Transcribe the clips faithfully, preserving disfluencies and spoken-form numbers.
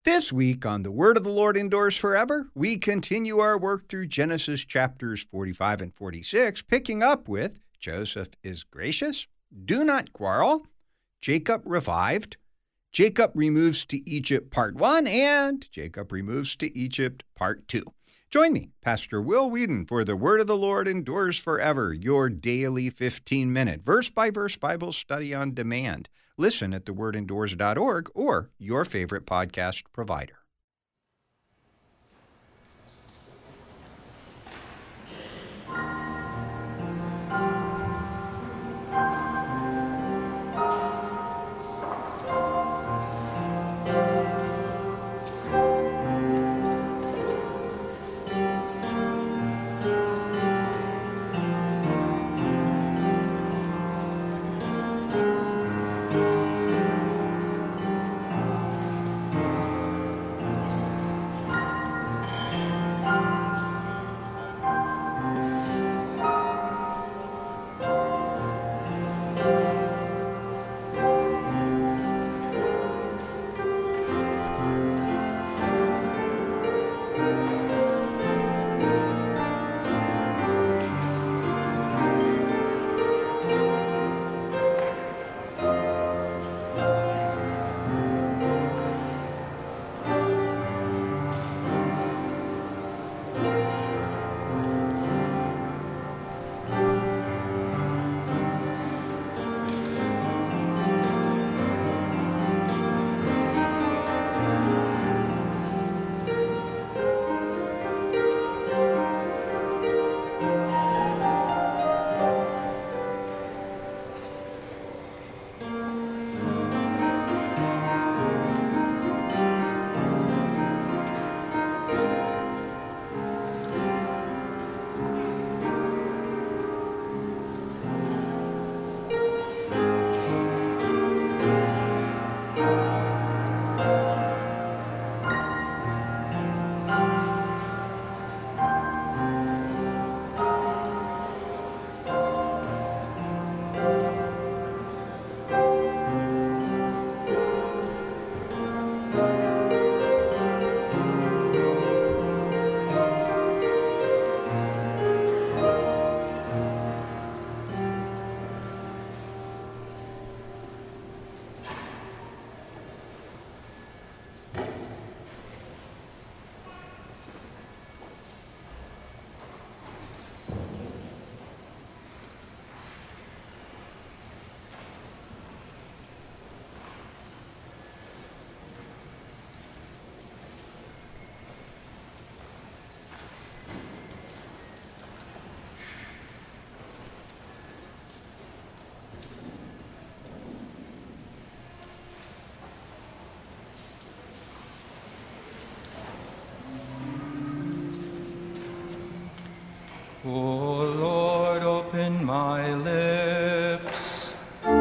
This week on The Word of the Lord Endures Forever, we continue our work through Genesis chapters forty-five and forty-six, picking up with Joseph is gracious, do not quarrel, Jacob revived, Jacob removes to Egypt part one, and Jacob removes to Egypt part two. Join me, Pastor Will Whedon, for The Word of the Lord Endures Forever, your daily fifteen-minute verse-by-verse Bible study on demand. Listen at the word endures dot org or your favorite podcast provider. O Lord, open my lips,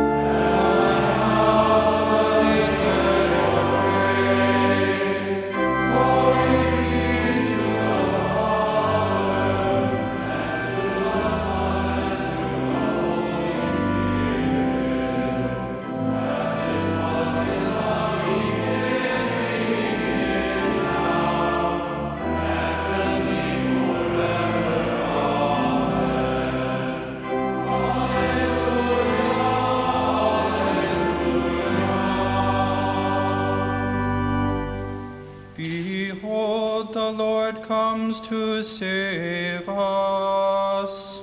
behold, the Lord comes to save us.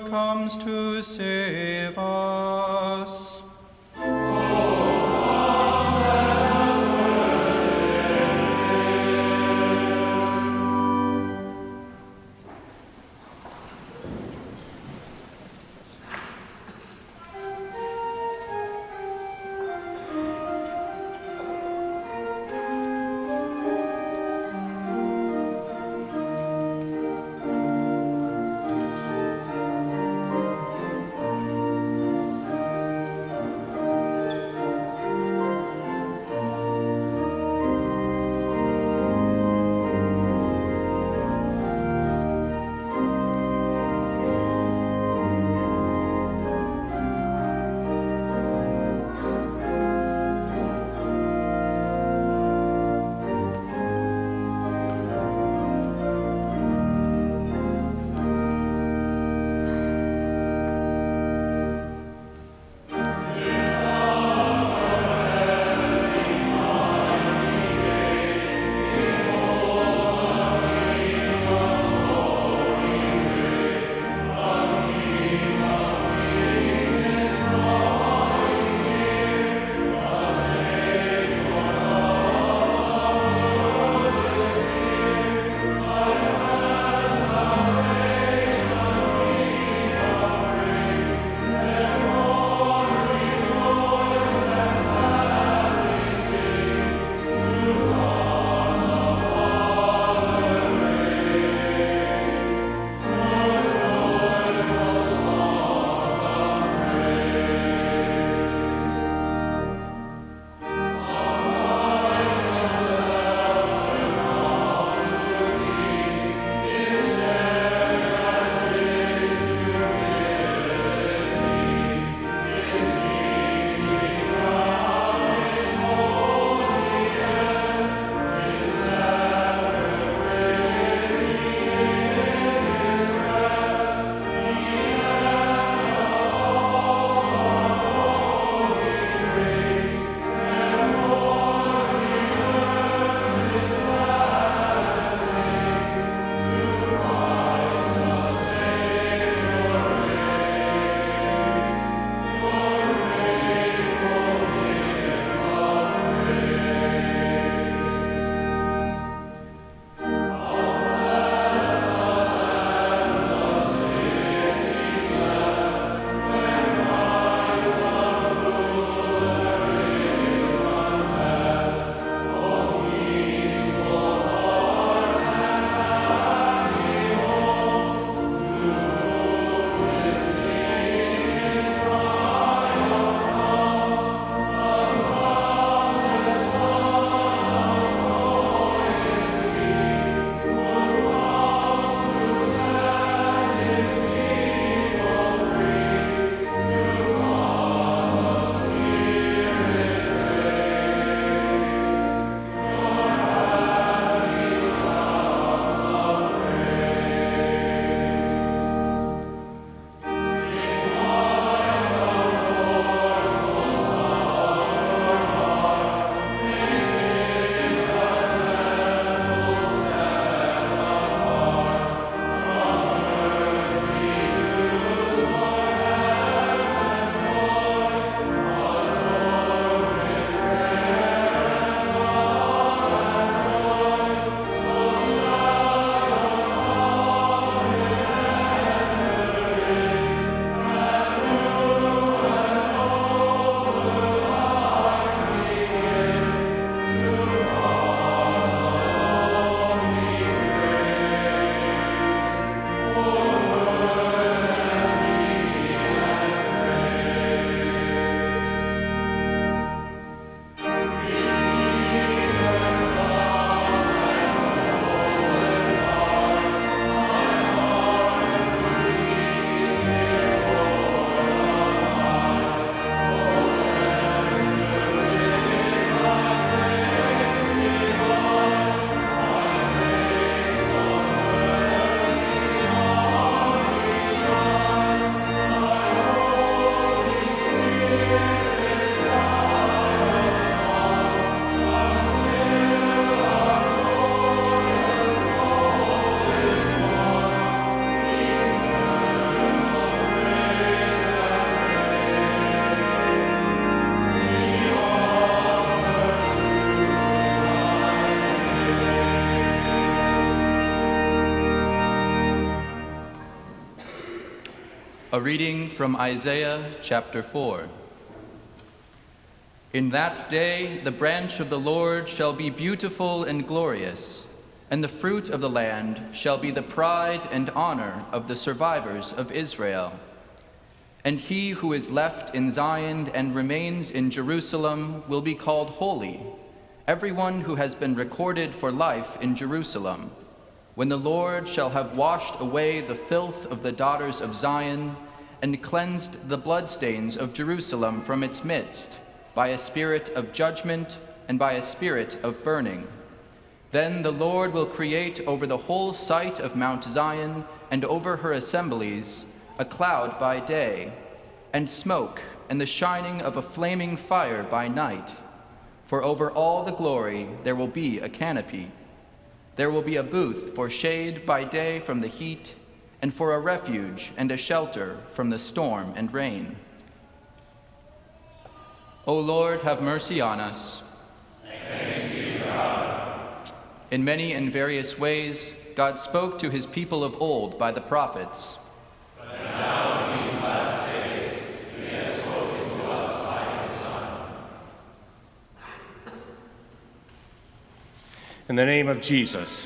Lord comes to save us. A reading from Isaiah chapter four. In that day the branch of the Lord shall be beautiful and glorious, and the fruit of the land shall be the pride and honor of the survivors of Israel. And he who is left in Zion and remains in Jerusalem will be called holy, everyone who has been recorded for life in Jerusalem. When the Lord shall have washed away the filth of the daughters of Zion, and cleansed the bloodstains of Jerusalem from its midst, by a spirit of judgment and by a spirit of burning. Then the Lord will create over the whole site of Mount Zion and over her assemblies a cloud by day, and smoke and the shining of a flaming fire by night. For over all the glory there will be a canopy. There will be a booth for shade by day from the heat, and for a refuge and a shelter from the storm and rain. O Lord, have mercy on us. Thanks be to God. In many and various ways, God spoke to his people of old by the prophets. But now in these last days, he has spoken to us by his Son. In the name of Jesus.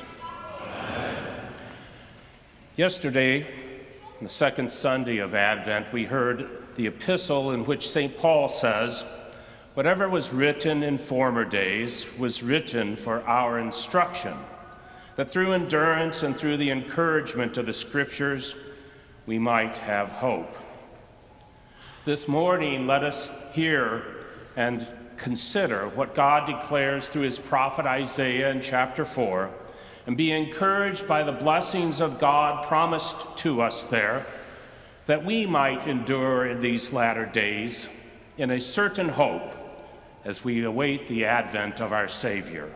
Yesterday, the second Sunday of Advent, we heard the epistle in which Saint Paul says, "Whatever was written in former days was written for our instruction, that through endurance and through the encouragement of the Scriptures we might have hope." This morning, let us hear and consider what God declares through his prophet Isaiah in chapter four, and be encouraged by the blessings of God promised to us there, that we might endure in these latter days in a certain hope as we await the advent of our Savior.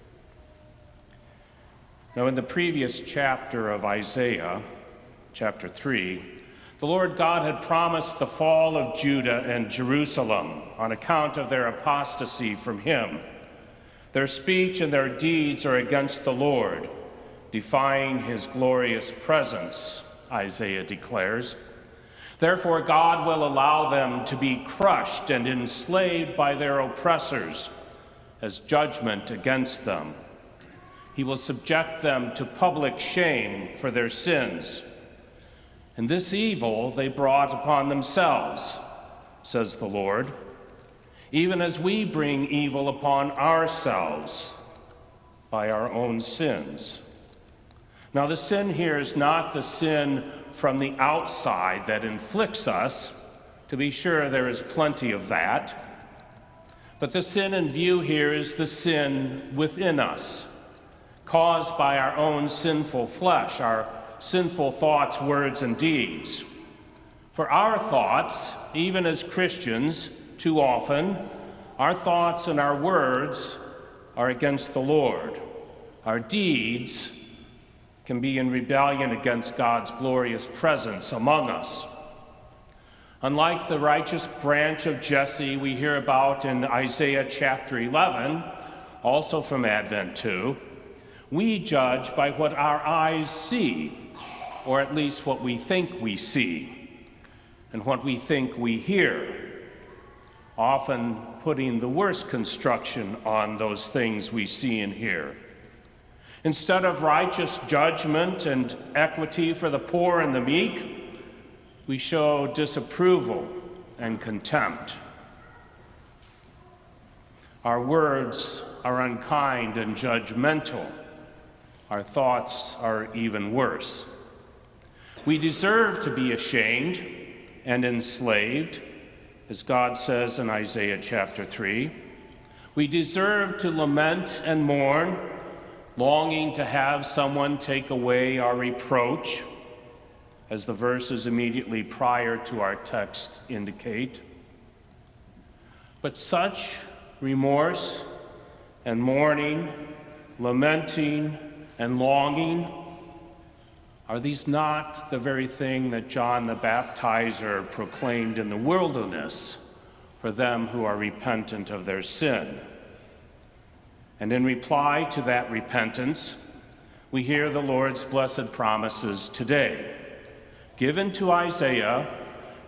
Now, in the previous chapter of Isaiah, chapter three, the Lord God had promised the fall of Judah and Jerusalem on account of their apostasy from him. Their speech and their deeds are against the Lord, defying his glorious presence, Isaiah declares. Therefore, God will allow them to be crushed and enslaved by their oppressors as judgment against them. He will subject them to public shame for their sins. And this evil they brought upon themselves, says the Lord, even as we bring evil upon ourselves by our own sins. Now, the sin here is not the sin from the outside that inflicts us. To be sure, there is plenty of that. But the sin in view here is the sin within us, caused by our own sinful flesh, our sinful thoughts, words, and deeds. For our thoughts, even as Christians, too often, our thoughts and our words are against the Lord. Our deeds can be in rebellion against God's glorious presence among us. Unlike the righteous branch of Jesse we hear about in Isaiah chapter eleven, also from Advent two, we judge by what our eyes see, or at least what we think we see, and what we think we hear, often putting the worst construction on those things we see and hear. Instead of righteous judgment and equity for the poor and the meek, we show disapproval and contempt. Our words are unkind and judgmental. Our thoughts are even worse. We deserve to be ashamed and enslaved, as God says in Isaiah chapter three. We deserve to lament and mourn, longing to have someone take away our reproach, as the verses immediately prior to our text indicate. But such remorse and mourning, lamenting and longing, are these not the very thing that John the Baptizer proclaimed in the wilderness for them who are repentant of their sin? And in reply to that repentance, we hear the Lord's blessed promises today, given to Isaiah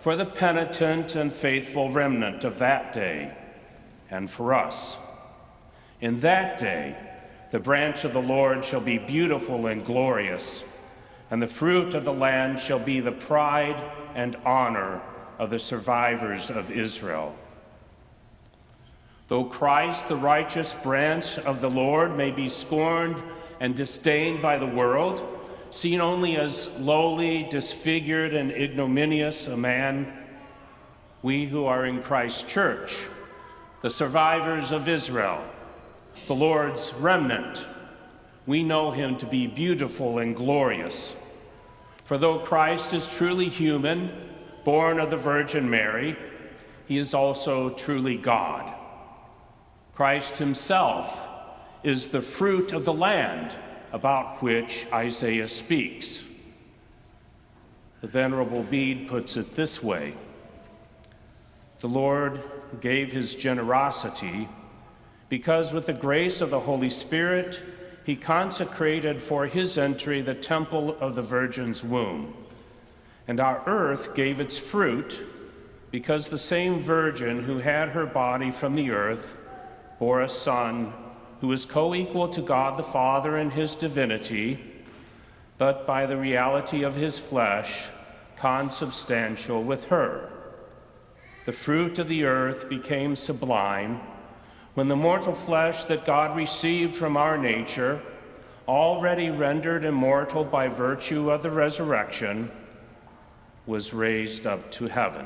for the penitent and faithful remnant of that day, and for us. In that day, the branch of the Lord shall be beautiful and glorious, and the fruit of the land shall be the pride and honor of the survivors of Israel. Though Christ, the righteous branch of the Lord, may be scorned and disdained by the world, seen only as lowly, disfigured, and ignominious a man, we who are in Christ's church, the survivors of Israel, the Lord's remnant, we know him to be beautiful and glorious. For though Christ is truly human, born of the Virgin Mary, he is also truly God. Christ himself is the fruit of the land about which Isaiah speaks. The Venerable Bede puts it this way: the Lord gave his generosity because with the grace of the Holy Spirit, he consecrated for his entry the temple of the Virgin's womb. And our earth gave its fruit because the same Virgin who had her body from the earth bore a son who is co-equal to God the Father in his divinity, but by the reality of his flesh, consubstantial with her. The fruit of the earth became sublime when the mortal flesh that God received from our nature, already rendered immortal by virtue of the resurrection, was raised up to heaven.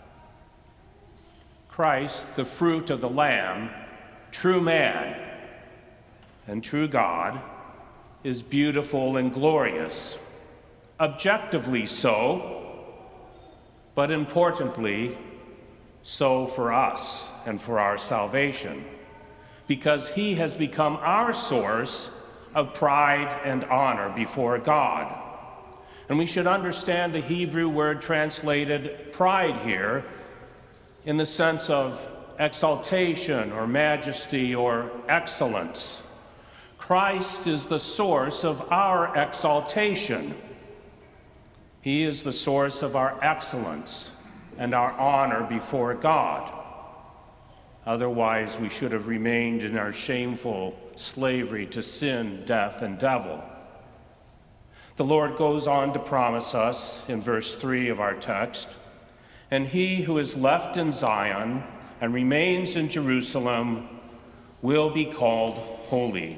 Christ, the fruit of the Lamb, true man and true God, is beautiful and glorious, objectively so, but importantly, so for us and for our salvation, because he has become our source of pride and honor before God. And we should understand the Hebrew word translated pride here in the sense of exaltation or majesty or excellence. Christ is the source of our exaltation. He is the source of our excellence and our honor before God. Otherwise, we should have remained in our shameful slavery to sin, death, and devil. The Lord goes on to promise us in verse three of our text, "And he who is left in Zion and remains in Jerusalem will be called holy."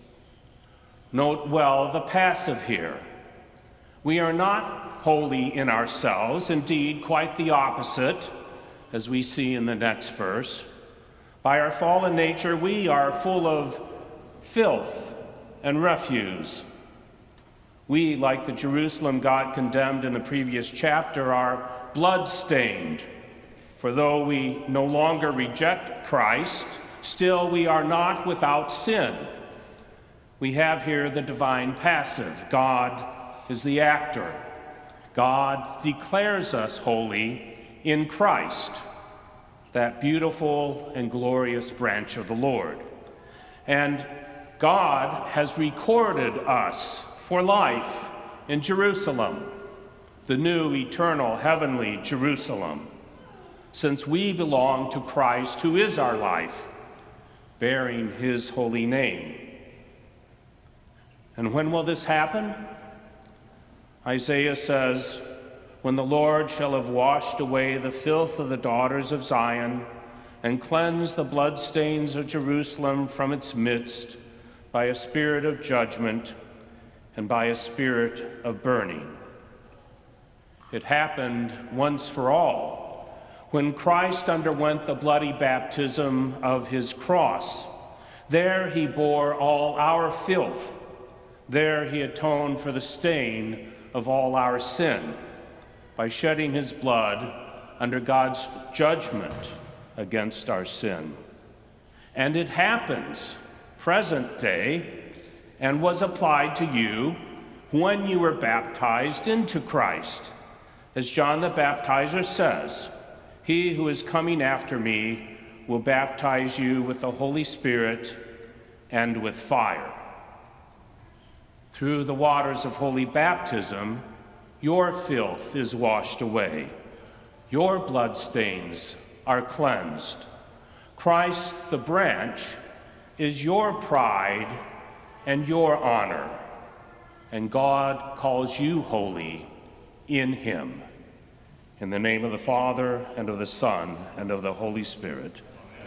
Note well the passive here. We are not holy in ourselves, indeed, quite the opposite, as we see in the next verse. By our fallen nature, we are full of filth and refuse. We, like the Jerusalem God condemned in the previous chapter, are blood-stained. For though we no longer reject Christ, still we are not without sin. We have here the divine passive. God is the actor. God declares us holy in Christ, that beautiful and glorious branch of the Lord. And God has recorded us for life in Jerusalem, the new, eternal, heavenly Jerusalem, since we belong to Christ, who is our life, bearing his holy name. And when will this happen? Isaiah says, "When the Lord shall have washed away the filth of the daughters of Zion and cleansed the bloodstains of Jerusalem from its midst by a spirit of judgment and by a spirit of burning." It happened once for all when Christ underwent the bloody baptism of his cross. There he bore all our filth. There he atoned for the stain of all our sin by shedding his blood under God's judgment against our sin. And it happens, present day, and was applied to you when you were baptized into Christ. As John the Baptizer says, "He who is coming after me will baptize you with the Holy Spirit and with fire." Through the waters of holy baptism, your filth is washed away. Your bloodstains are cleansed. Christ, the branch, is your pride and your honor, and God calls you holy in him. In the name of the Father, and of the Son, and of the Holy Spirit.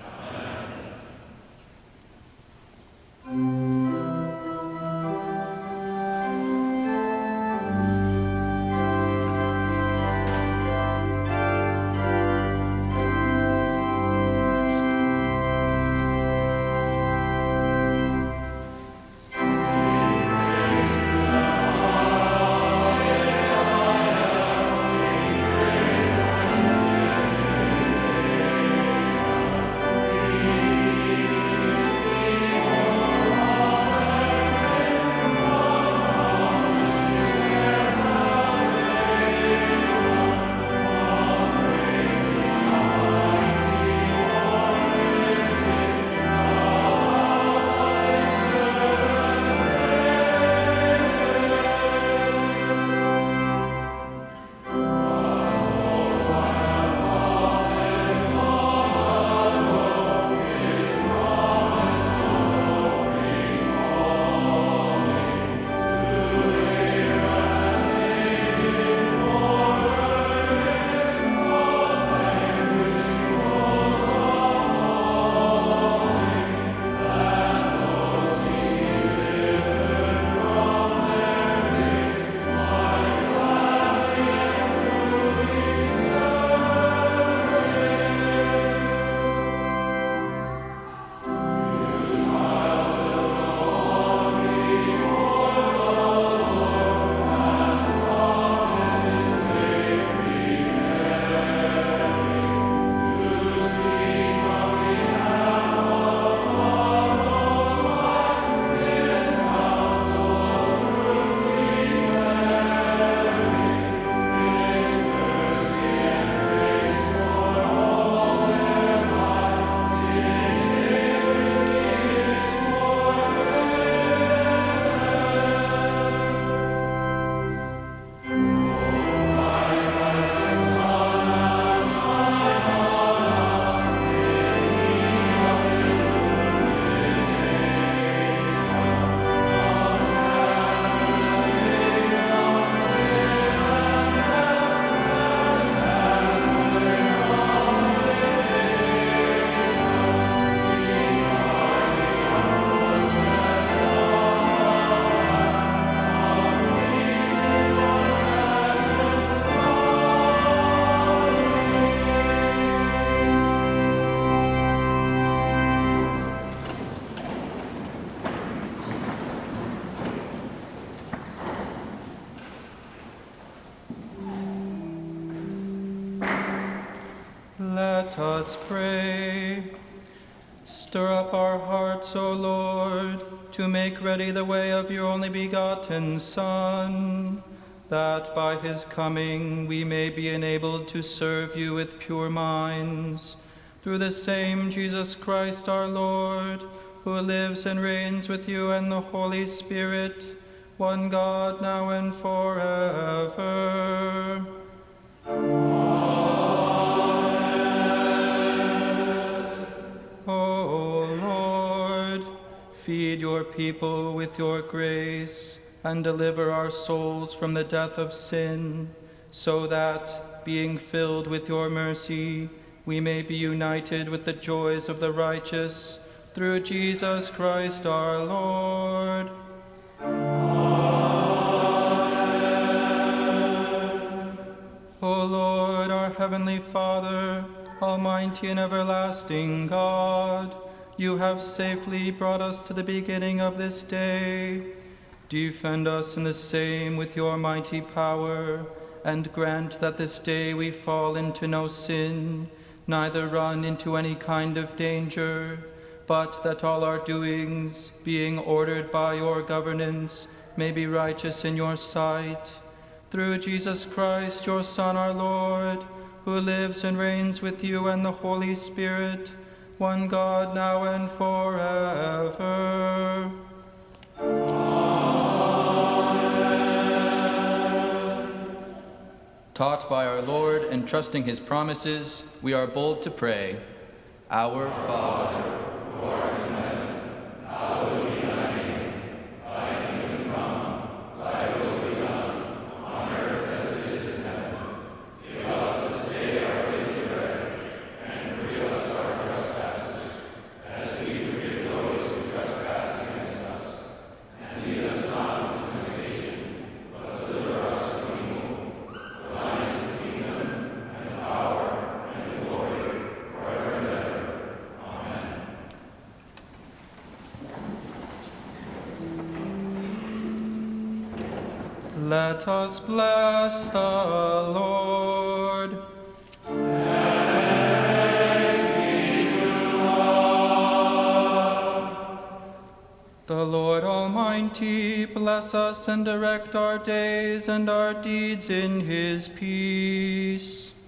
Amen. Let us pray. Stir up our hearts, O Lord, to make ready the way of your only begotten Son, that by his coming we may be enabled to serve you with pure minds. Through the same Jesus Christ our Lord, who lives and reigns with you and the Holy Spirit, one God, now and forever. Feed your people with your grace, and deliver our souls from the death of sin, so that, being filled with your mercy, we may be united with the joys of the righteous, through Jesus Christ our Lord. Amen. O Lord, our heavenly Father, almighty and everlasting God, you have safely brought us to the beginning of this day. Defend us in the same with your mighty power, and grant that this day we fall into no sin, neither run into any kind of danger, but that all our doings, being ordered by your governance, may be righteous in your sight. Through Jesus Christ, your Son, our Lord, who lives and reigns with you and the Holy Spirit, one God, now and forever. Amen. Taught by our Lord and trusting his promises, we are bold to pray, Our Father, who art in heaven, hallowed be thy name. Thy kingdom come, thy will be done, on earth as it is in heaven. Give us this day our daily bread, and forgive us our trespasses, as we forgive those who trespass against us. And lead us not into temptation, but deliver us from evil. For thine is the kingdom, and the power, and the glory, forever and ever. Amen. Let us bless the Lord. The Lord Almighty bless us and direct our days and our deeds in his peace.